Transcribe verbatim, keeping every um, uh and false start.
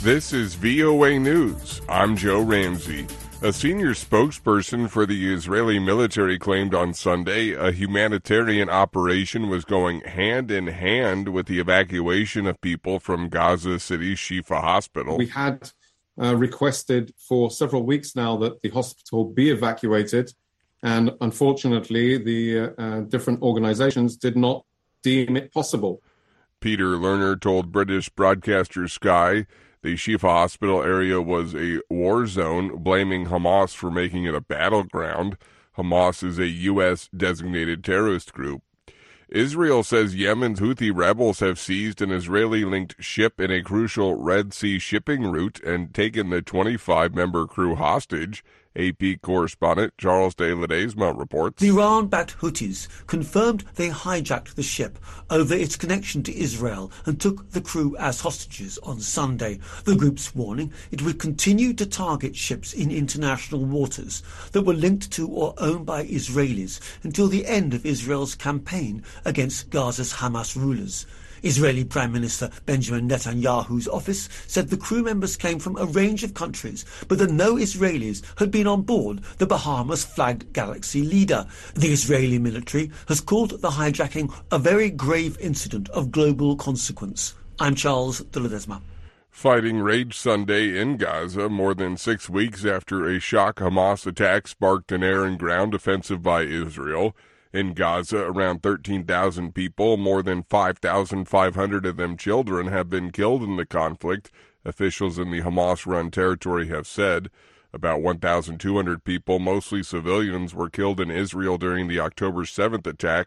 This is V O A News. I'm Joe Ramsey. A senior spokesperson for the Israeli military claimed on Sunday a humanitarian operation was going hand in hand with the evacuation of people from Gaza City's Shifa Hospital. We had uh, requested for several weeks now that the hospital be evacuated, and unfortunately the uh, uh, different organizations did not deem it possible. Peter Lerner told British broadcaster Sky the Shifa Hospital area was a war zone, blaming Hamas for making it a battleground. Hamas is a U S designated terrorist group. Israel says Yemen's Houthi rebels have seized an Israeli-linked ship in a crucial Red Sea shipping route and taken the twenty-five member crew hostage. A P correspondent Charles de Ledesma reports. The Iran-backed Houthis confirmed they hijacked the ship over its connection to Israel and took the crew as hostages on Sunday. The group's warning it would continue to target ships in international waters that were linked to or owned by Israelis until the end of Israel's campaign against Gaza's Hamas rulers. Israeli Prime Minister Benjamin Netanyahu's office said the crew members came from a range of countries, but that no Israelis had been on board the Bahamas-flagged Galaxy Leader. The Israeli military has called the hijacking a very grave incident of global consequence. I'm Charles de Ledesma. Fighting raged Sunday in Gaza more than six weeks after a shock Hamas attack sparked an air and ground offensive by Israel. In Gaza, around thirteen thousand people, more than five thousand five hundred of them children, have been killed in the conflict, officials in the Hamas-run territory have said. About one thousand two hundred people, mostly civilians, were killed in Israel during the October seventh attack